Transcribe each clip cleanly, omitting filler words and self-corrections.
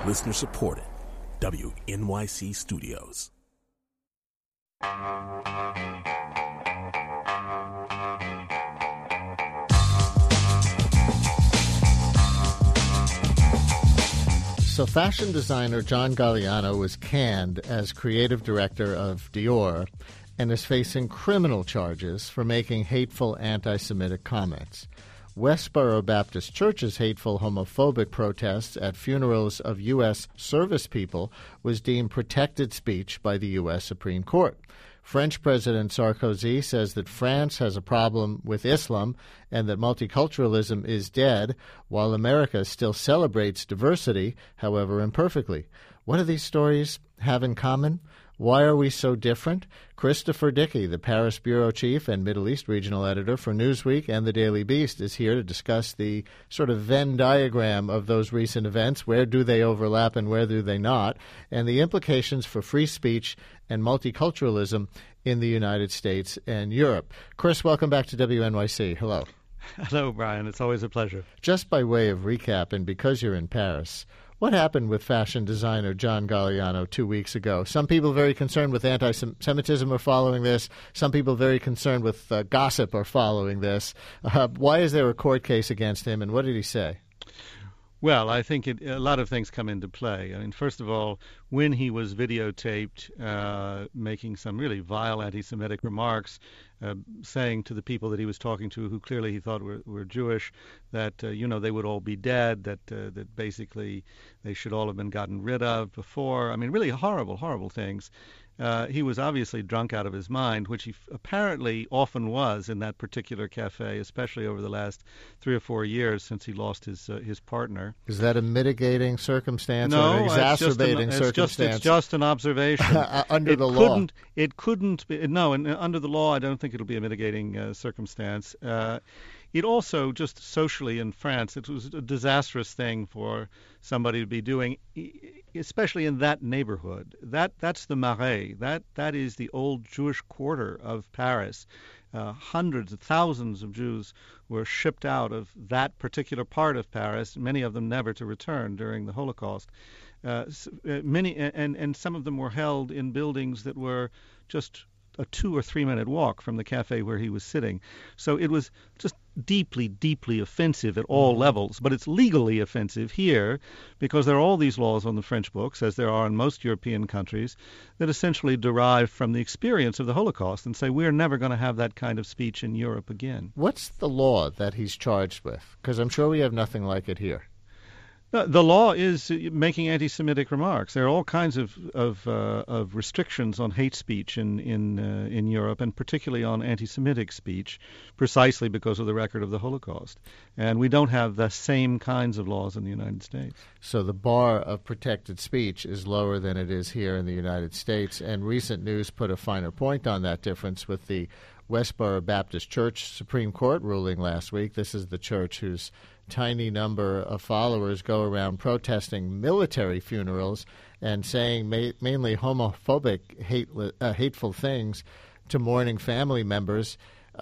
Listener supported. WNYC Studios. So fashion designer John Galliano was canned as creative director of Dior and is facing criminal charges for making hateful anti-Semitic comments. Westboro Baptist Church's hateful homophobic protests at funerals of U.S. service people was deemed protected speech by the U.S. Supreme Court. French President Sarkozy says that France has a problem with Islam and that multiculturalism is dead, while America still celebrates diversity, however imperfectly. What do these stories have in common? Why are we so different? Christopher Dickey, the Paris bureau chief and Middle East regional editor for Newsweek and the Daily Beast, is here to discuss the sort of Venn diagram of those recent events. Where do they overlap and where do they not? And the implications for free speech and multiculturalism in the United States and Europe. Chris, welcome back to WNYC. Hello. Hello, Brian. It's always a pleasure. Just by way of recap, and because you're in Paris, what happened with fashion designer John Galliano 2 weeks ago? Some people very concerned with anti-Semitism are following this. Some people very concerned with gossip are following this. Why is there a court case against him, and what did he say? Well, I think a lot of things come into play. I mean, first of all, when he was videotaped making some really vile anti-Semitic remarks, saying to the people that he was talking to, who clearly he thought were Jewish, that they would all be dead, that basically they should all have been gotten rid of before. I mean, really horrible, horrible things. He was obviously drunk out of his mind, which he apparently often was in that particular cafe, especially over the last 3 or 4 years since he lost his partner. Is that a mitigating circumstance or an exacerbating circumstance? It's just an observation. Under the law? It couldn't be. No, and under the law, I don't think it'll be a mitigating circumstance. It also, just socially in France, it was a disastrous thing for somebody to be doing, especially in that neighborhood. That's the Marais. That is the old Jewish quarter of Paris. Hundreds of thousands of Jews were shipped out of that particular part of Paris, many of them never to return during the Holocaust. Many and some of them were held in buildings that were just a 2 or 3 minute walk from the cafe where he was sitting. So it was just deeply, deeply offensive at all levels. But it's legally offensive here because there are all these laws on the French books, as there are in most European countries, that essentially derive from the experience of the Holocaust and say we're never going to have that kind of speech in Europe again. What's the law that he's charged with? Because I'm sure we have nothing like it here. The law is making anti-Semitic remarks. There are all kinds of restrictions on hate speech in Europe, and particularly on anti-Semitic speech, precisely because of the record of the Holocaust. And we don't have the same kinds of laws in the United States. So the bar of protected speech is lower than it is here in the United States, and recent news put a finer point on that difference with the Westboro Baptist Church Supreme Court ruling last week. This is the church whose tiny number of followers go around protesting military funerals and saying mainly homophobic, hateful things to mourning family members.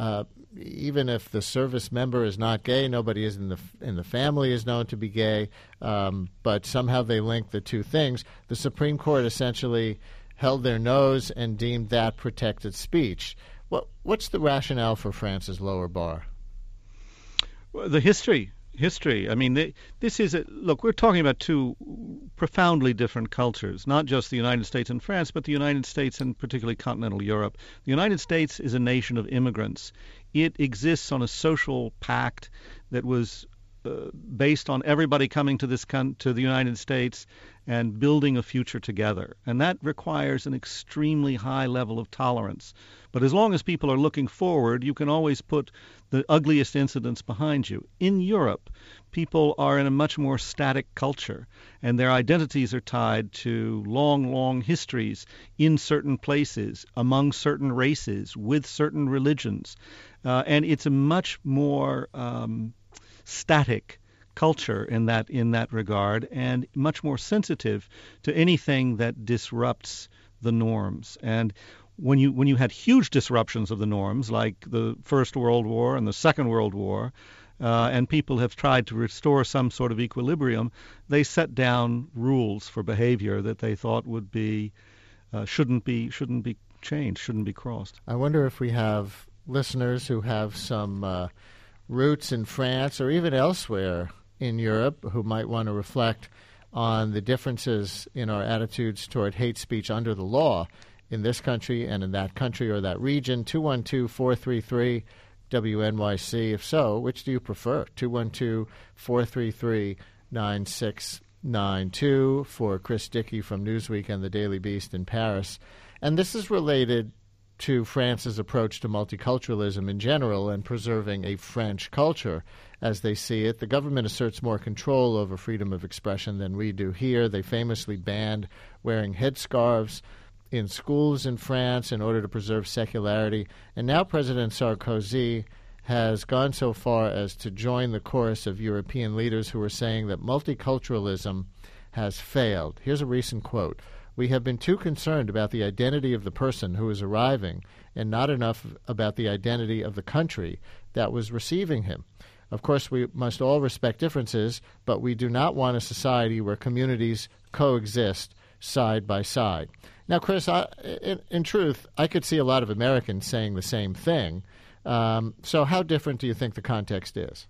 Even if the service member is not gay, nobody is in the family is known to be gay, but somehow they link the two things. The Supreme Court essentially held their nose and deemed that protected speech. What's the rationale for France's lower bar? Well, the history. I mean, this is look, we're talking about two profoundly different cultures, not just the United States and France, but the United States and particularly continental Europe. The United States is a nation of immigrants. It exists on a social pact that was based on everybody coming to the United States and building a future together. And that requires an extremely high level of tolerance. But as long as people are looking forward, you can always put the ugliest incidents behind you. In Europe, people are in a much more static culture, and their identities are tied to long, long histories in certain places, among certain races, with certain religions. And it's a much more static culture in that regard, and much more sensitive to anything that disrupts the norms. And when you had huge disruptions of the norms, like the First World War and the Second World War, and people have tried to restore some sort of equilibrium, they set down rules for behavior that they thought would be shouldn't be changed, shouldn't be crossed. I wonder if we have listeners who have some roots in France or even elsewhere in Europe who might want to reflect on the differences in our attitudes toward hate speech under the law in this country and in that country or that region. 212-433-WNYC. If so, which do you prefer? 212-433-9692 for Chris Dickey from Newsweek and the Daily Beast in Paris. And this is related to France's approach to multiculturalism in general and preserving a French culture as they see it. The government asserts more control over freedom of expression than we do here. They famously banned wearing headscarves in schools in France in order to preserve secularity. And now President Sarkozy has gone so far as to join the chorus of European leaders who are saying that multiculturalism has failed. Here's a recent quote. "We have been too concerned about the identity of the person who is arriving and not enough about the identity of the country that was receiving him. Of course, we must all respect differences, but we do not want a society where communities coexist side by side." Now, Chris, in truth, I could see a lot of Americans saying the same thing. So how different do you think the context is?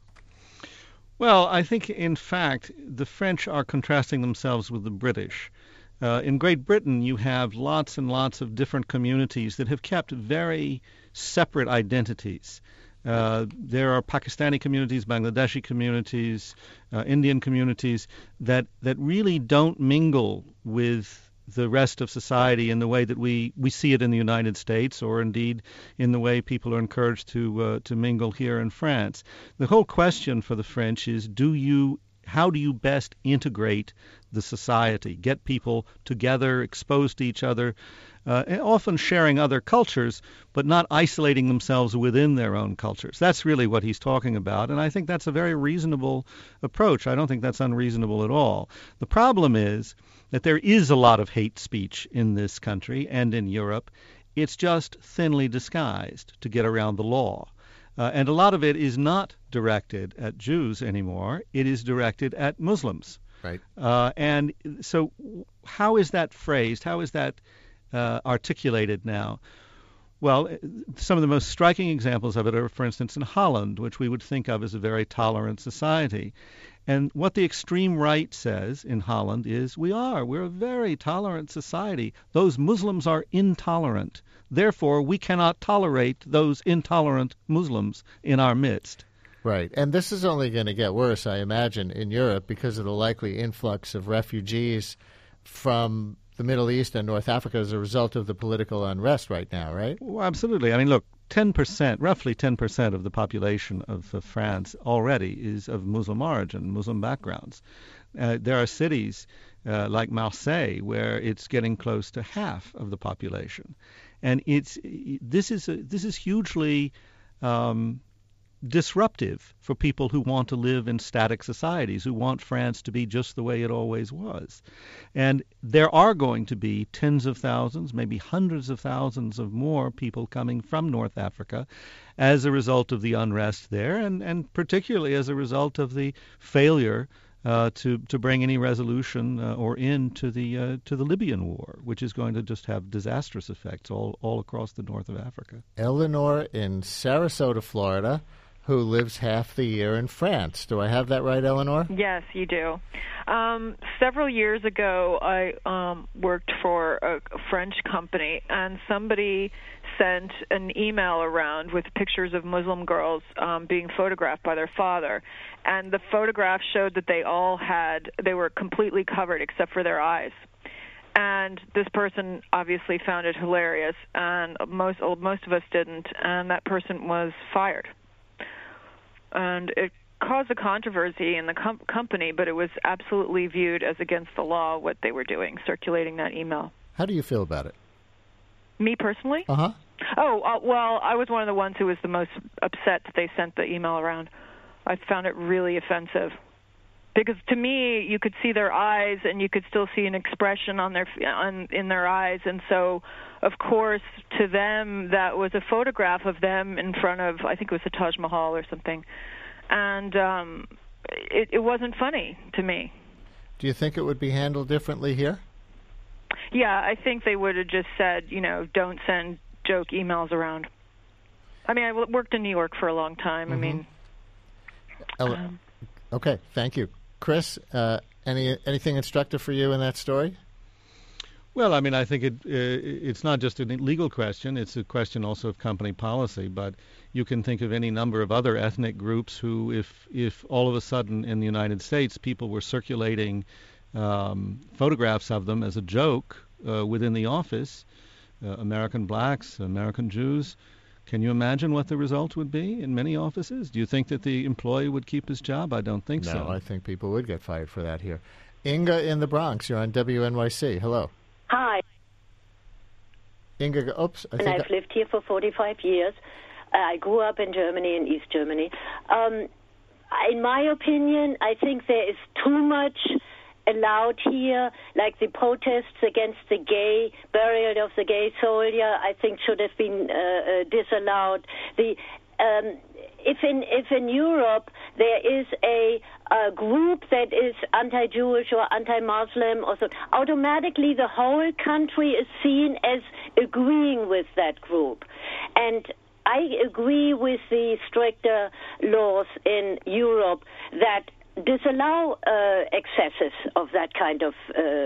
Well, I think, in fact, the French are contrasting themselves with the British. In Great Britain, you have lots and lots of different communities that have kept very separate identities. There are Pakistani communities, Bangladeshi communities, Indian communities that really don't mingle with the rest of society in the way that we see it in the United States, or indeed in the way people are encouraged to mingle here in France. The whole question for the French is, how do you best integrate the society, get people together, exposed to each other, and often sharing other cultures, but not isolating themselves within their own cultures. That's really what he's talking about, and I think that's a very reasonable approach. I don't think that's unreasonable at all. The problem is that there is a lot of hate speech in this country and in Europe. It's just thinly disguised to get around the law. And a lot of it is not directed at Jews anymore. It is directed at Muslims. Right. And so how is that phrased? How is that articulated now? Well, some of the most striking examples of it are, for instance, in Holland, which we would think of as a very tolerant society. And what the extreme right says in Holland is, we're a very tolerant society. Those Muslims are intolerant. Therefore, we cannot tolerate those intolerant Muslims in our midst. Right. And this is only going to get worse, I imagine, in Europe because of the likely influx of refugees from the Middle East and North Africa as a result of the political unrest right now, right? Well, absolutely. I mean, look, roughly 10% of the population of France already is of Muslim origin, Muslim backgrounds. There are cities like Marseille where it's getting close to half of the population. And this is hugely disruptive for people who want to live in static societies, who want France to be just the way it always was. And there are going to be tens of thousands, maybe hundreds of thousands of more people coming from North Africa as a result of the unrest there, and particularly as a result of the failure to bring any resolution or end to the Libyan war, which is going to just have disastrous effects all across the north of Africa. Eleanor in Sarasota, Florida, who lives half the year in France. Do I have that right, Eleanor? Yes, you do. Several years ago, I worked for a French company, and somebody sent an email around with pictures of Muslim girls being photographed by their father. And the photograph showed that they were completely covered except for their eyes. And this person obviously found it hilarious, and most of us didn't, and that person was fired. And it caused a controversy in the company, but it was absolutely viewed as against the law what they were doing, circulating that email. How do you feel about it? Me personally? Uh-huh. Well, I was one of the ones who was the most upset that they sent the email around. I found it really offensive. Because to me, you could see their eyes, and you could still see an expression in their eyes. And so, of course, to them, that was a photograph of them in front of, I think it was the Taj Mahal or something. and it wasn't funny to me. Do you think it would be handled differently here? Yeah, I think they would have just said, don't send joke emails around. I mean, I worked in New York for a long time. Mm-hmm. I mean... Okay, thank you. Chris, anything instructive for you in that story? Well, I mean, I think it's not just a legal question. It's a question also of company policy. But you can think of any number of other ethnic groups who, if all of a sudden in the United States people were circulating photographs of them as a joke within the office, American blacks, American Jews, can you imagine what the result would be in many offices? Do you think that the employee would keep his job? I don't think so. No, I think people would get fired for that here. Inga in the Bronx, you're on WNYC. Hello. Hi. Inga, oops. I've lived here for 45 years. I grew up in Germany, in East Germany. In my opinion, I think there is too much allowed here, like the protests against the gay burial of the gay soldier, I think should have been disallowed. If in Europe there is a group that is anti-Jewish or anti-Muslim, or so, automatically the whole country is seen as agreeing with that group. And I agree with the stricter laws in Europe that disallow excesses of that kind of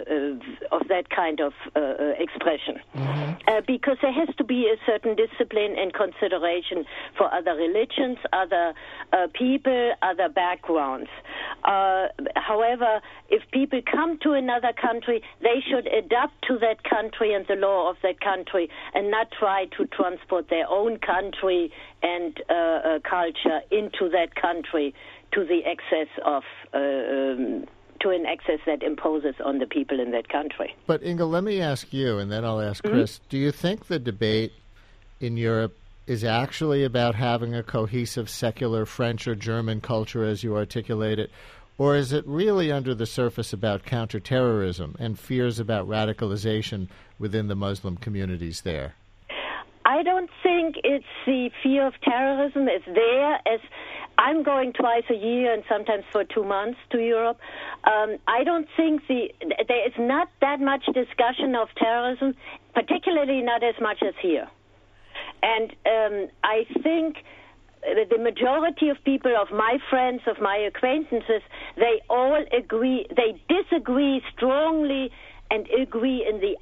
expression, because there has to be a certain discipline and consideration for other religions, other people, other backgrounds. However, if people come to another country, they should adapt to that country and the law of that country, and not try to transport their own country and culture into that country to the excess of to an excess that imposes on the people in that country. But Inga, let me ask you, and then I'll ask Chris. Do you think the debate in Europe is actually about having a cohesive secular French or German culture, as you articulate it, or is it really under the surface about counterterrorism and fears about radicalization within the Muslim communities there? I don't think it's the fear of terrorism. It's there as I'm going twice a year and sometimes for 2 months to Europe. I don't think there is not that much discussion of terrorism, particularly not as much as here. And I think the majority of people, of my friends, of my acquaintances, they all agree, they disagree strongly and agree in the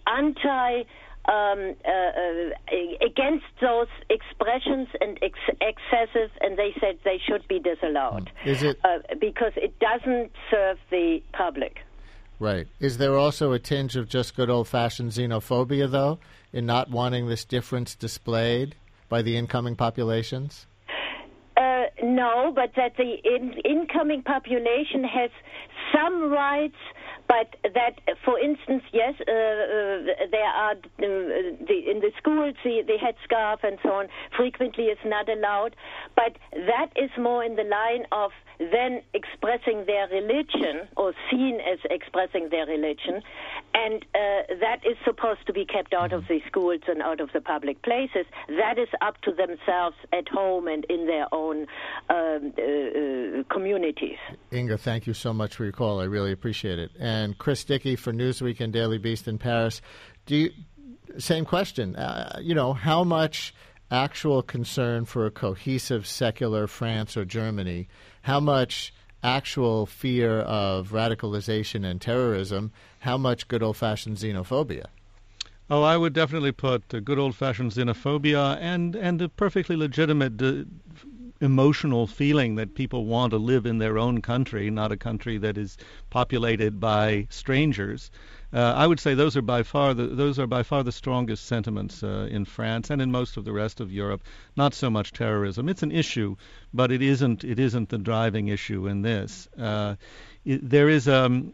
against those expressions and excesses, and they said they should be disallowed. Is it because it doesn't serve the public? Right. Is there also a tinge of just good old-fashioned xenophobia, though, in not wanting this difference displayed by the incoming populations? No, but that the incoming population has some rights. But that, for instance, yes, there are in the schools the headscarf and so on frequently is not allowed. But that is more in the line of then expressing their religion, or seen as expressing their religion, and that is supposed to be kept out of the schools and out of the public places. That is up to themselves at home and in their own communities. Inga, thank you so much for your call. I really appreciate it. And Chris Dickey for Newsweek and Daily Beast in Paris. Same question. How much actual concern for a cohesive secular France or Germany, how much actual fear of radicalization and terrorism, how much good old-fashioned xenophobia? Oh, I would definitely put good old-fashioned xenophobia and a perfectly legitimate emotional feeling that people want to live in their own country, not a country that is populated by strangers. I would say those are by far the strongest sentiments in France and in most of the rest of Europe. Not so much terrorism. It's an issue, but it isn't the driving issue in this. There's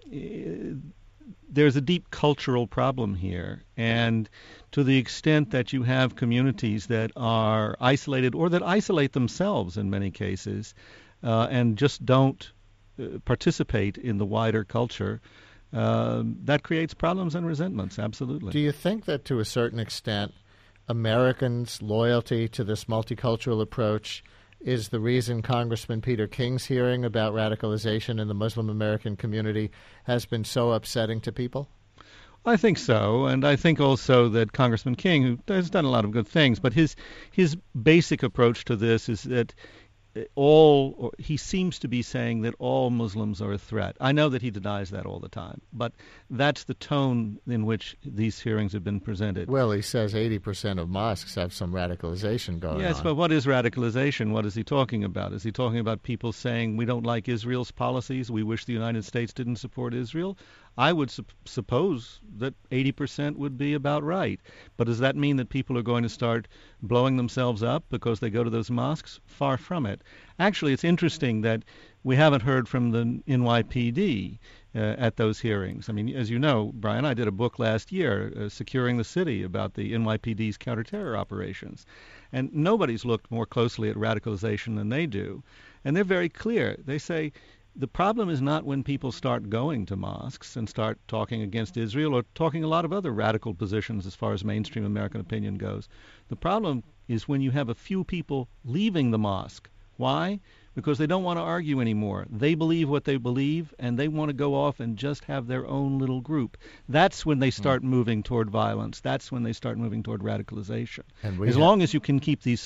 a deep cultural problem here, and to the extent that you have communities that are isolated or that isolate themselves in many cases and just don't participate in the wider culture, that creates problems and resentments, absolutely. Do you think that to a certain extent Americans' loyalty to this multicultural approach is the reason Congressman Peter King's hearing about radicalization in the Muslim American community has been so upsetting to people? I think so, and I think also that Congressman King, who has done a lot of good things, but his basic approach to this is that he seems to be saying that all Muslims are a threat. I know that he denies that all the time, but that's the tone in which these hearings have been presented. Well, he says 80% of mosques have some radicalization going on. Yes, but what is radicalization? What is he talking about? Is he talking about people saying we don't like Israel's policies, we wish the United States didn't support Israel? I would suppose that 80% would be about right. But does that mean that people are going to start blowing themselves up because they go to those mosques? Far from it. Actually, it's interesting that we haven't heard from the NYPD at those hearings. I mean, as you know, Brian, I did a book last year, Securing the City, about the NYPD's counterterror operations. And nobody's looked more closely at radicalization than they do. And they're very clear. They say, the problem is not when people start going to mosques and start talking against Israel or talking a lot of other radical positions as far as mainstream American opinion goes. The problem is when you have a few people leaving the mosque. Why? Because they don't want to argue anymore. They believe what they believe, and they want to go off and just have their own little group. That's when they start moving toward violence. That's when they start moving toward radicalization. As long as you can keep these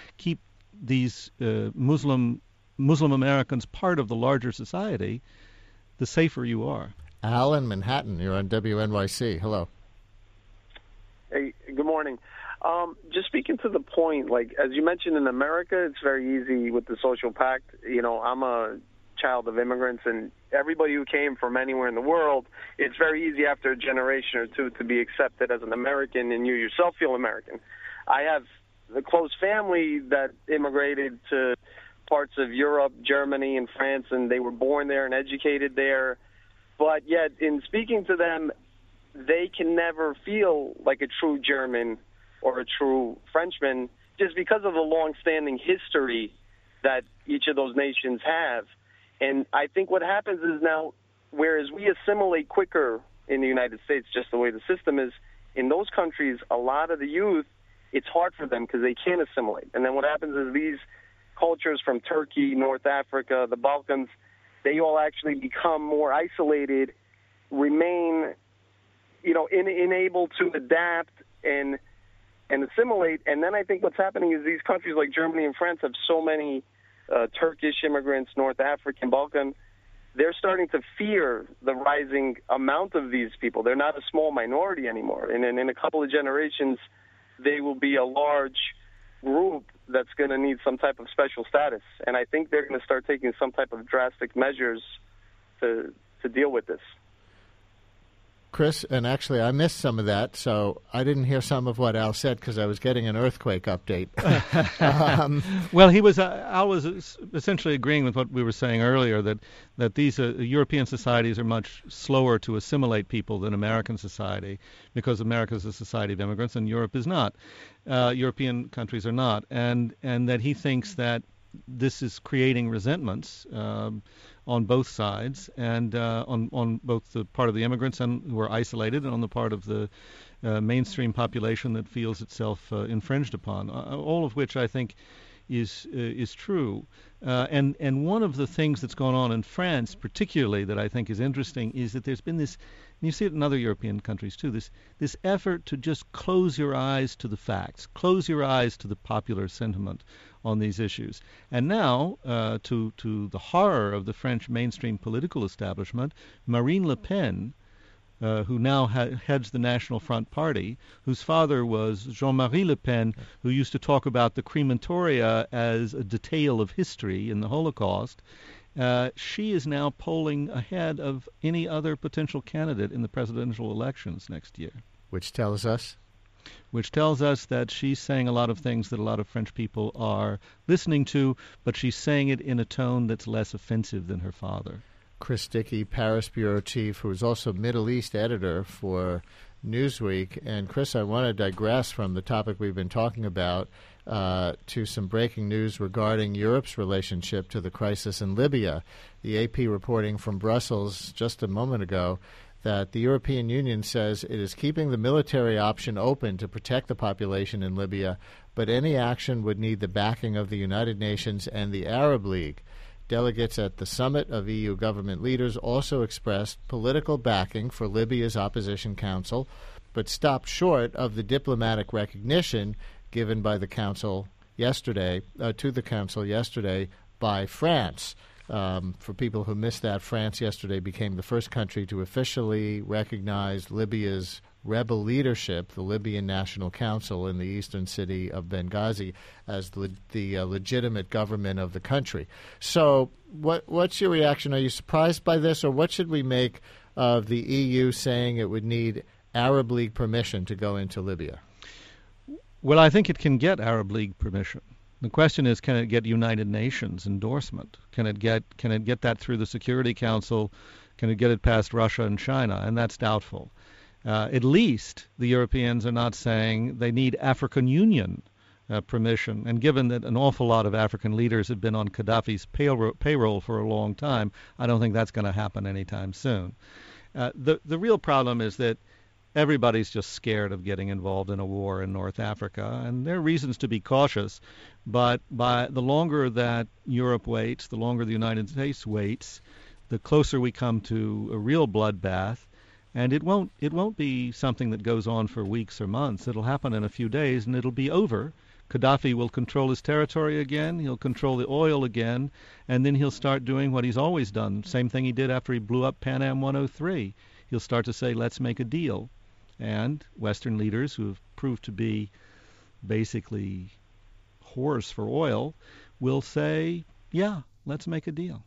Muslim Americans part of the larger society, the safer you are. Al in Manhattan, you're on WNYC. Hello. Hey, good morning. Just speaking to the point, like, as you mentioned, in America, it's very easy with the social pact. You know, I'm a child of immigrants, and everybody who came from anywhere in the world, it's very easy after a generation or two to be accepted as an American, and you yourself feel American. I have a close family that immigrated to parts of Europe, Germany, and France, and they were born there and educated there. But yet, in speaking to them, they can never feel like a true German or a true Frenchman just because of the long-standing history that each of those nations have. And I think what happens is now, whereas we assimilate quicker in the United States, just the way the system is, in those countries, a lot of the youth, it's hard for them because they can't assimilate. And then what happens is these cultures from Turkey, North Africa, the Balkans, they all actually become more isolated, remain, unable to adapt and assimilate. And then I think what's happening is these countries like Germany and France have so many Turkish immigrants, North African, Balkan. They're starting to fear the rising amount of these people. They're not a small minority anymore. And in a couple of generations, they will be a large group that's going to need some type of special status. And I think they're going to start taking some type of drastic measures to deal with this. Chris, and actually I missed some of that, so I didn't hear some of what Al said because I was getting an earthquake update. Well, Al was essentially agreeing with what we were saying earlier, that these European societies are much slower to assimilate people than American society, because America is a society of immigrants and Europe is not. European countries are not, and that he thinks that this is creating resentments on both sides, and on both the part of the immigrants who are isolated and on the part of the mainstream population that feels itself infringed upon, all of which I think is true. And one of the things that's gone on in France particularly that I think is interesting is that there's been this, and you see it in other European countries too, this effort to just close your eyes to the facts, close your eyes to the popular sentiment on these issues. And now, to the horror of the French mainstream political establishment, Marine Le Pen, who now heads the National Front Party, whose father was Jean-Marie Le Pen, who used to talk about the crematoria as a detail of history in the Holocaust, she is now polling ahead of any other potential candidate in the presidential elections next year. Which tells us? Which tells us that she's saying a lot of things that a lot of French people are listening to, but she's saying it in a tone that's less offensive than her father. Chris Dickey, Paris bureau chief, who is also Middle East editor for Newsweek. And Chris, I want to digress from the topic we've been talking about to some breaking news regarding Europe's relationship to the crisis in Libya. The AP reporting from Brussels just a moment ago that the European Union says it is keeping the military option open to protect the population in Libya, but any action would need the backing of the United Nations and the Arab League. Delegates at the summit of EU government leaders also expressed political backing for Libya's opposition council, but stopped short of the diplomatic recognition given by the council yesterday, by France. For people who missed that, France yesterday became the first country to officially recognize Libya's rebel leadership, the Libyan National Council in the eastern city of Benghazi, as the legitimate government of the country. So what's your reaction? Are you surprised by this, or what should we make of the EU saying it would need Arab League permission to go into Libya? Well, I think it can get Arab League permission. The question is, can it get United Nations endorsement? Can it get that through the Security Council? Can it get it past Russia and China? And that's doubtful. At least the Europeans are not saying they need African Union permission. And given that an awful lot of African leaders have been on Gaddafi's payroll for a long time, I don't think that's going to happen anytime soon. The real problem is that everybody's just scared of getting involved in a war in North Africa, and there are reasons to be cautious. But by the longer that Europe waits, the longer the United States waits, the closer we come to a real bloodbath. And it won't be something that goes on for weeks or months. It'll happen in a few days, and it'll be over. Gaddafi will control his territory again. He'll control the oil again, and then he'll start doing what he's always done. Same thing he did after he blew up Pan Am 103. He'll start to say, let's make a deal. And Western leaders who have proved to be basically whores for oil will say, yeah, let's make a deal.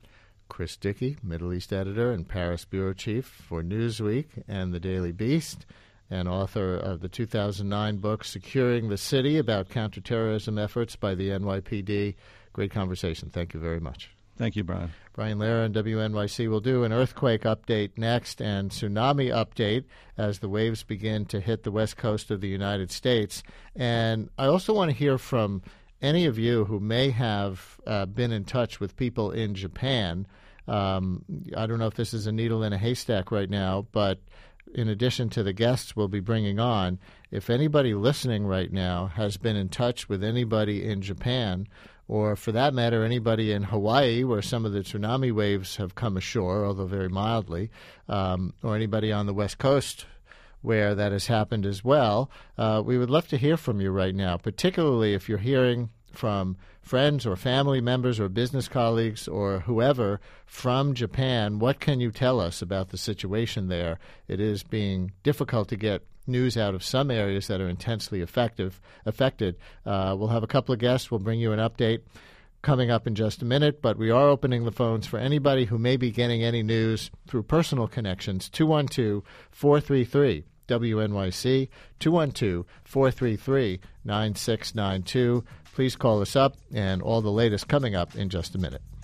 Chris Dickey, Middle East editor and Paris bureau chief for Newsweek and the Daily Beast, and author of the 2009 book Securing the City, about counterterrorism efforts by the NYPD. Great conversation. Thank you very much. Thank you, Brian. Brian Lehrer on WNYC will do an earthquake update next and tsunami update as the waves begin to hit the west coast of the United States. And I also want to hear from any of you who may have been in touch with people in Japan. I don't know if this is a needle in a haystack right now, but in addition to the guests we'll be bringing on, if anybody listening right now has been in touch with anybody in Japan, or for that matter, anybody in Hawaii where some of the tsunami waves have come ashore, although very mildly, or anybody on the West Coast where that has happened as well, we would love to hear from you right now, particularly if you're hearing from friends or family members or business colleagues or whoever from Japan. What can you tell us about the situation there? It is being difficult to get news out of some areas that are intensely affected. We'll have a couple of guests. We'll bring you an update coming up in just a minute, but we are opening the phones for anybody who may be getting any news through personal connections. 212-433-WNYC, 212-433-9692. Please call us up, and all the latest coming up in just a minute.